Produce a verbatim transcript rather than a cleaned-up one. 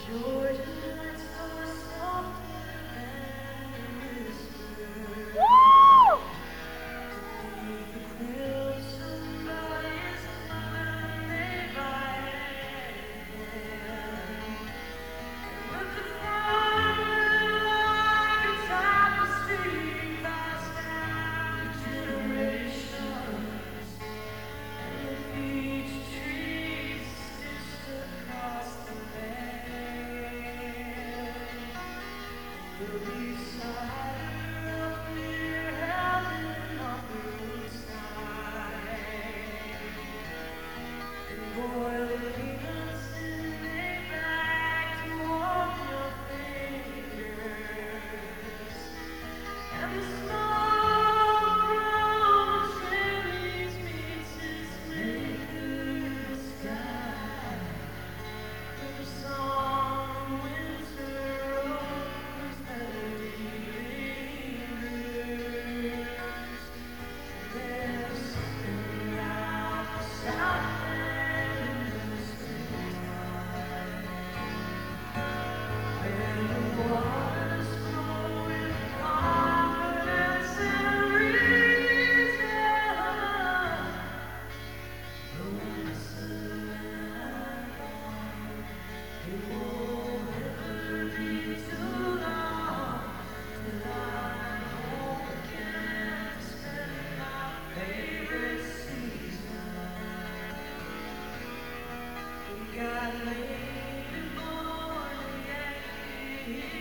Georgia nights are softer than a whisper. Woo! Beneath the quilt, somebody's mother made by hand. With the fire like a tapestry passed down generations, and the beech trees stitched across the land. The recital of near heaven on blue sky, and boiled peanuts in a bag to warm your fingers, and the smoke from the chimneys meets its maker's sky. The song winter rose melody lingers. There's something about the Southland in the springtime, when the waters flow with confidence and reason. Though when the sun and dawn, it won't ever be too long till I'm home again to spend my favorite season. We got lady born a Yankee